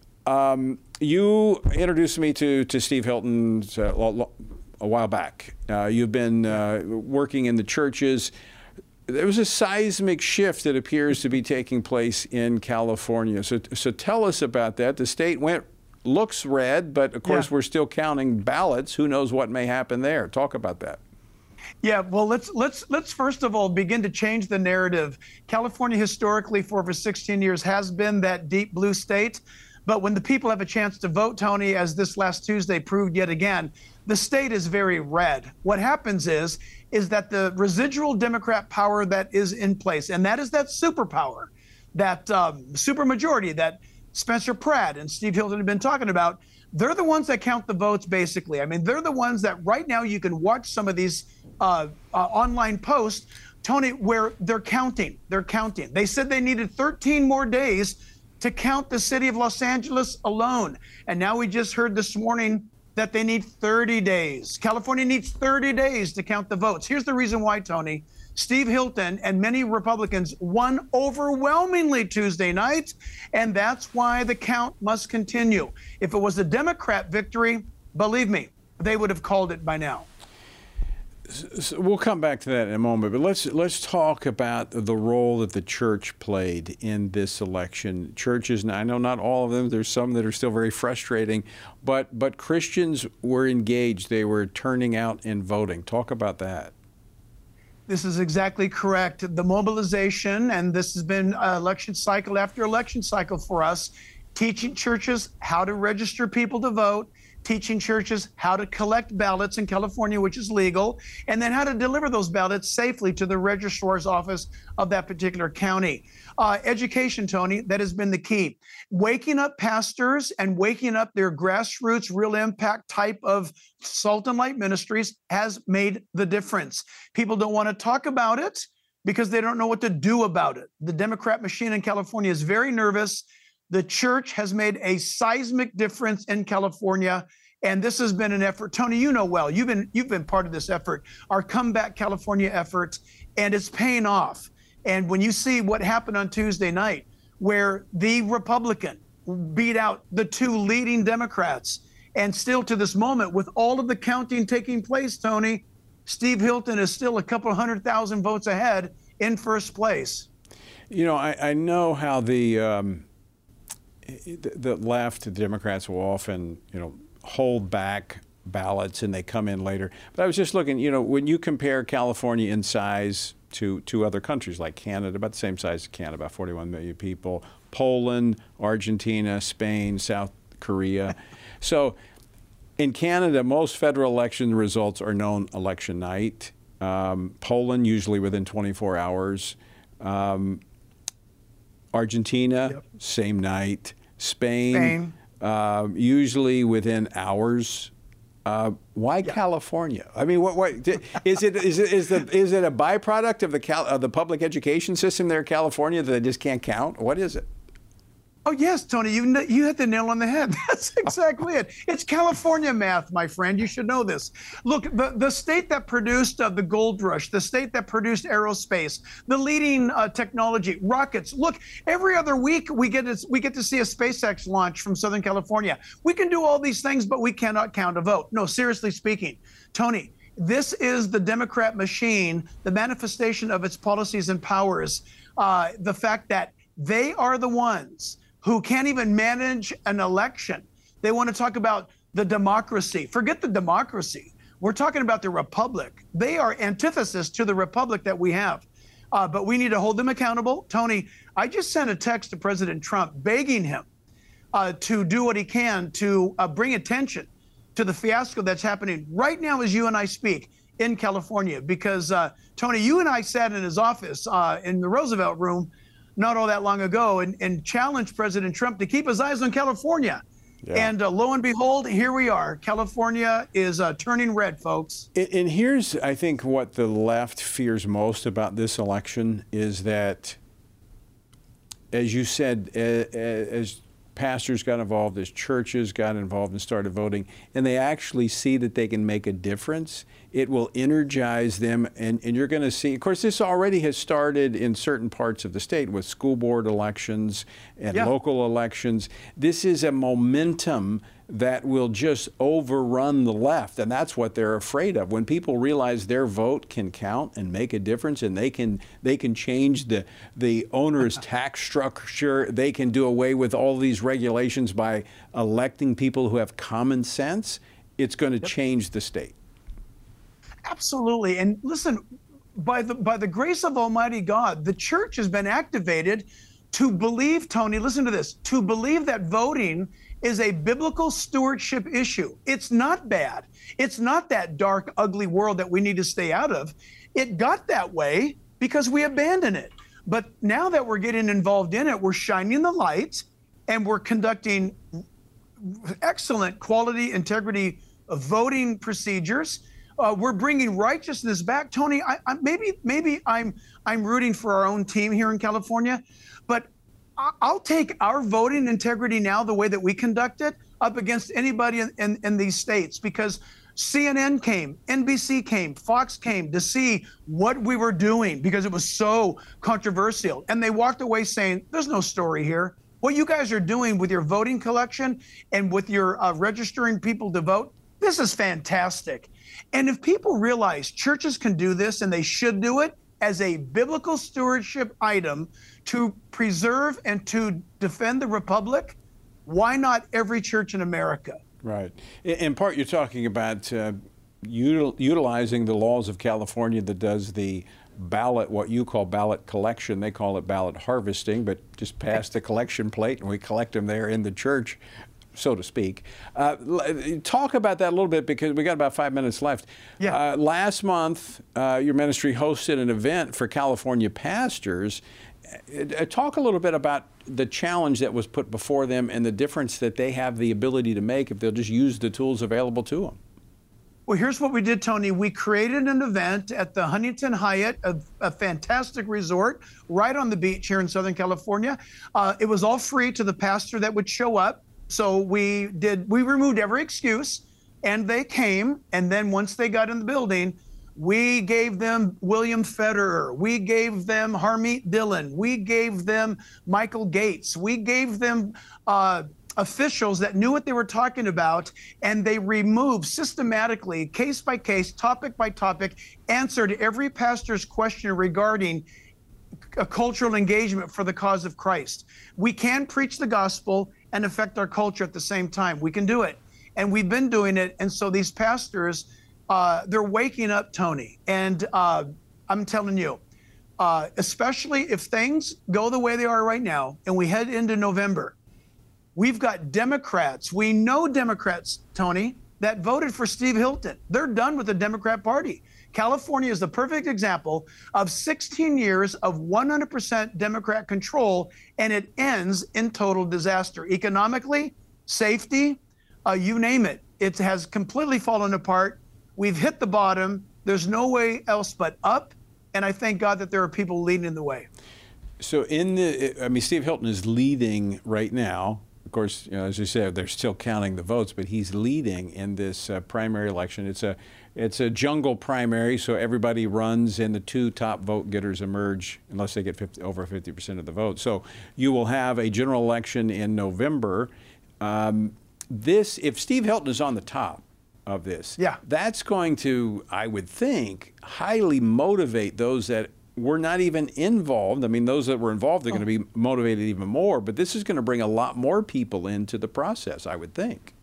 S3: Um, you introduced me to, to Steve Hilton uh, a while back. Uh, you've been uh, working in the churches. There was a seismic shift that appears to be taking place in California. So, so tell us about that. The state went looks red, but of course yeah. we're still counting ballots. Who knows what may happen there? Talk about that.
S1: Yeah, well, let's let's let's first of all begin to change the narrative. California historically for over sixteen years has been that deep blue state, but when the people have a chance to vote, Tony, as this last Tuesday proved yet again, the state is very red. What happens is is that the residual Democrat power that is in place, and that is that superpower, that um, supermajority that Spencer Pratt and Steve Hilton have been talking about, they're the ones that count the votes, basically. I mean, they're the ones that right now you can watch some of these uh, uh, online posts, Tony, where they're counting. They're counting. They said they needed thirteen more days to count the city of Los Angeles alone. And now we just heard this morning that they need thirty days. California needs thirty days to count the votes. Here's the reason why, Tony. Steve Hilton and many Republicans won overwhelmingly Tuesday night, and that's why the count must continue. If it was a Democrat victory, believe me, they would have called it by now.
S3: So we'll come back to that in a moment, but let's let's talk about the role that the church played in this election. Churches, I know not all of them, there's some that are still very frustrating, but but Christians were engaged. They were turning out and voting. Talk about that.
S1: This is exactly correct. The mobilization, and this has been uh, election cycle after election cycle for us, teaching churches how to register people to vote, teaching churches how to collect ballots in California, which is legal, and then how to deliver those ballots safely to the registrar's office of that particular county. Uh, education, Tony, that has been the key. Waking up pastors and waking up their grassroots, real impact type of salt and light ministries has made the difference. People don't want to talk about it because they don't know what to do about it. The Democrat machine in California is very nervous. The church has made a seismic difference in California, and this has been an effort. Tony, you know well, you've been you've been part of this effort, our Comeback California effort, and it's paying off. And when you see what happened on Tuesday night, where the Republican beat out the two leading Democrats, and still to this moment, with all of the counting taking place, Tony, Steve Hilton is still a couple hundred thousand votes ahead in first place.
S3: You know, I, I know how the um, the left, the Democrats will often, you know, hold back ballots and they come in later. But I was just looking, you know, when you compare California in size to, to other countries like Canada, about the same size as Canada, about forty-one million people, Poland, Argentina, Spain, South Korea. So in Canada, most federal election results are known election night. Um, Poland, usually within twenty-four hours. Um, Argentina, yep. Same night. Spain,
S1: Spain.
S3: Uh, usually within hours. Uh, why yeah. California? I mean, what, what is it? Is it is the is it a byproduct of the Cal, of the public education system there in California that they just can't count? What is it?
S1: Oh, yes, Tony, you you hit the nail on the head. That's exactly it. It's California math, my friend. You should know this. Look, the, the state that produced uh, the gold rush, the state that produced aerospace, the leading uh, technology, rockets. Look, every other week we get to, we get to see a SpaceX launch from Southern California. We can do all these things, but we cannot count a vote. No, seriously speaking, Tony, this is the Democrat machine, the manifestation of its policies and powers. Uh, the fact that they are the ones who can't even manage an election. They want to talk about the democracy. Forget the democracy. We're talking about the republic. They are antithesis to the republic that we have. Uh, but we need to hold them accountable. Tony, I just sent a text to President Trump begging him uh, to do what he can to uh, bring attention to the fiasco that's happening right now as you and I speak in California. Because, uh, Tony, you and I sat in his office uh, in the Roosevelt room not all that long ago and, and challenged President Trump to keep his eyes on California. Yeah. And uh, lo and behold, here we are. California is uh, turning red, folks.
S3: And, and here's, I think, what the left fears most about this election is that, as you said, uh, as pastors got involved, as churches got involved and started voting, and they actually see that they can make a difference, it will energize them. And, and you're going to see, of course, this already has started in certain parts of the state with school board elections and yeah. local elections. This is a momentum that will just overrun the left, and that's what they're afraid of. When people realize their vote can count and make a difference, and they can they can change the the owner's tax structure, they can do away with all these regulations by electing people who have common sense, it's going to yep. change the state.
S1: Absolutely. And listen, by the by the grace of Almighty God, the church has been activated to believe, Tony, listen to this, to believe that voting is a biblical stewardship issue. It's not bad. It's not that dark, ugly world that we need to stay out of. It got that way because we abandoned it. But now that we're getting involved in it, we're shining the light and we're conducting excellent quality, integrity of voting procedures. Uh, we're bringing righteousness back. Tony, I, I, maybe maybe I'm I'm rooting for our own team here in California, but I'll take our voting integrity now, the way that we conduct it, up against anybody in, in, in these states, because C N N came, N B C came, Fox came to see what we were doing because it was so controversial. And they walked away saying, there's no story here. What you guys are doing with your voting collection and with your uh, registering people to vote, this is fantastic. And if people realize churches can do this and they should do it as a biblical stewardship item to preserve and to defend the republic, why not every church in America?
S3: Right. In part, you're talking about uh, util utilizing the laws of California that does the ballot, what you call ballot collection. They call it ballot harvesting, but just pass the collection plate and we collect them there in the church, so to speak. Uh, talk about that a little bit because we got about five minutes left.
S1: Yeah.
S3: Uh, last month, uh, your ministry hosted an event for California pastors. Uh, talk a little bit about the challenge that was put before them and the difference that they have the ability to make if they'll just use the tools available to them.
S1: Well, here's what we did, Tony. We created an event at the Huntington Hyatt, a, a fantastic resort right on the beach here in Southern California. Uh, it was all free to the pastor that would show up. So we did, we removed every excuse and they came. And then once they got in the building, we gave them William Federer. We gave them Harmeet Dillon. We gave them Michael Gates. We gave them uh, officials that knew what they were talking about, and they removed systematically, case by case, topic by topic, answered every pastor's question regarding a cultural engagement for the cause of Christ. We can preach the gospel and affect our culture at the same time. We can do it. And we've been doing it. And so these pastors, uh, they're waking up, Tony. And uh, I'm telling you, uh, especially if things go the way they are right now and we head into November, we've got Democrats. We know Democrats, Tony, that voted for Steve Hilton. They're done with the Democrat Party. California is the perfect example of sixteen years of one hundred percent Democrat control, and it ends in total disaster. Economically, safety, uh, you name it. It has completely fallen apart. We've hit the bottom. There's no way else but up, and I thank God that there are people leading the way.
S3: So in the, I mean, Steve Hilton is leading right now. Of course, you know, as you said, they're still counting the votes, but he's leading in this uh, primary election. It's a, it's a jungle primary, so everybody runs, and the two top vote getters emerge unless they get fifty, over fifty percent of the vote. So you will have a general election in November. Um, this, if Steve Hilton is on the top of this,
S1: yeah,
S3: that's going to, I would think, highly motivate those that were not even involved. I mean, those that were involved are going to be motivated even more, but this is going to bring a lot more people into the process, I would think.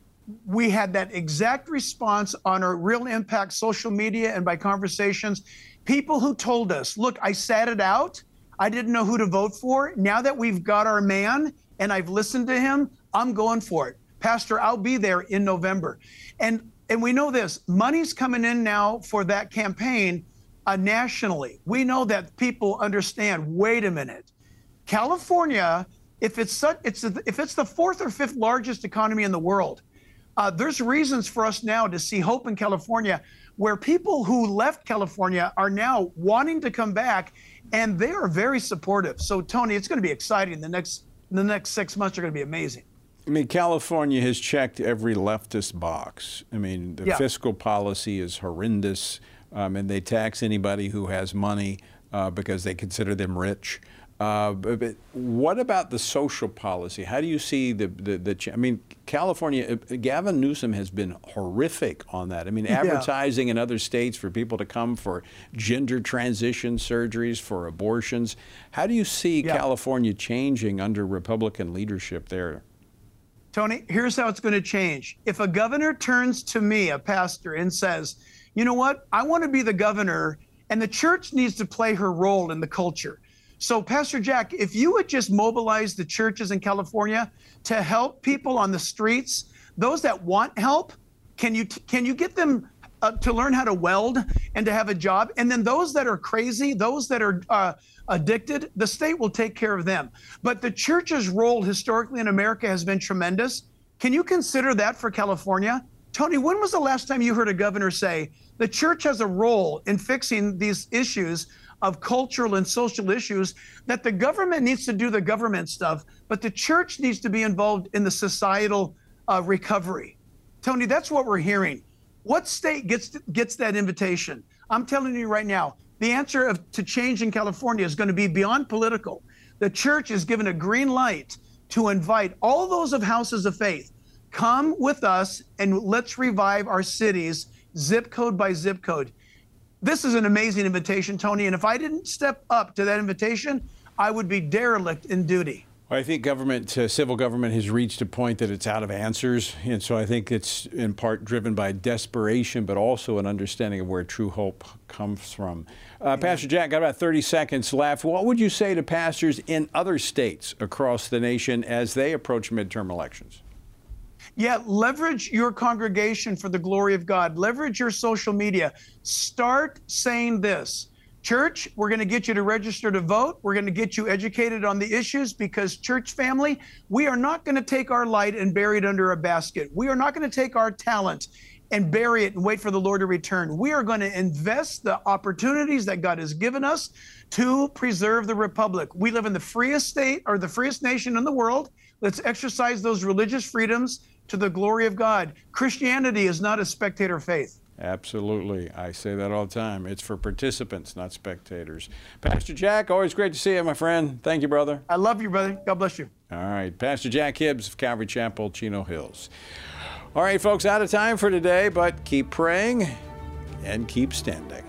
S1: We had that exact response on our Real Impact social media and by conversations. People who told us, look, I sat it out. I didn't know who to vote for. Now that we've got our man and I've listened to him, I'm going for it. Pastor, I'll be there in November. And, and we know this, money's coming in now for that campaign. Uh, nationally, we know that people understand, wait a minute, California, if it's such, it's a, if it's the fourth or fifth largest economy in the world, uh, there's reasons for us now to see hope in California, where people who left California are now wanting to come back, and they are very supportive. So, Tony, it's going to be exciting. The next the next six months are going to be amazing.
S3: I mean, California has checked every leftist box. I mean, the
S1: yeah.
S3: fiscal policy is horrendous. Um, and they tax anybody who has money uh, because they consider them rich. Uh, but, but what about the social policy? How do you see the, the, the I mean, California, Gavin Newsom has been horrific on that. I mean, advertising yeah. in other states for people to come for gender transition surgeries, for abortions. How do you see yeah. California changing under Republican leadership there?
S1: Tony, here's how it's going to change. If a governor turns to me, a pastor, and says, you know what, I want to be the governor, and the church needs to play her role in the culture. So, Pastor Jack, if you would just mobilize the churches in California to help people on the streets, those that want help, can you can you get them uh, to learn how to weld and to have a job? And then those that are crazy, those that are uh, addicted, the state will take care of them. But the church's role historically in America has been tremendous. Can you consider that for California? Tony, when was the last time you heard a governor say the church has a role in fixing these issues of cultural and social issues, that the government needs to do the government stuff, but the church needs to be involved in the societal uh, recovery? Tony, that's what we're hearing. What state gets gets that invitation? I'm telling you right now, the answer of, to change in California is going to be beyond political. The church is given a green light to invite all those of houses of faith. Come with us and let's revive our cities, zip code by zip code. This is an amazing invitation, Tony, and if I didn't step up to that invitation, I would be derelict in duty.
S3: Well, I think government, uh, civil government has reached a point that it's out of answers, and so I think it's in part driven by desperation, but also an understanding of where true hope comes from. Uh, Pastor Jack, got about thirty seconds left. What would you say to pastors in other states across the nation as they approach midterm elections?
S1: Yeah, leverage your congregation for the glory of God. Leverage your social media. Start saying this. Church, we're going to get you to register to vote. We're going to get you educated on the issues, because church family, we are not going to take our light and bury it under a basket. We are not going to take our talent and bury it and wait for the Lord to return. We are going to invest the opportunities that God has given us to preserve the republic. We live in the freest state, or the freest nation in the world. Let's exercise those religious freedoms to the glory of God. Christianity is not a spectator faith.
S3: Absolutely. I say that all the time. It's for participants, not spectators. Pastor Jack, always great to see you, my friend. Thank you, brother.
S1: I love you, brother. God bless you.
S3: All right. Pastor Jack Hibbs of Calvary Chapel, Chino Hills. All right, folks, out of time for today, but keep praying and keep standing.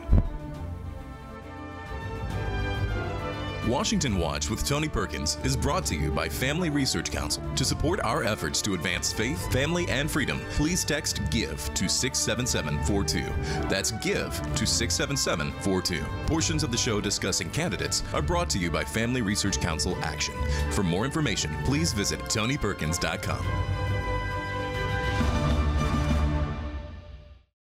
S2: Washington Watch with Tony Perkins is brought to you by Family Research Council. To support our efforts to advance faith, family, and freedom, please text GIVE to six seven seven four two. That's GIVE to six seven seven four two. Portions of the show discussing candidates are brought to you by Family Research Council Action. For more information, please visit tony perkins dot com.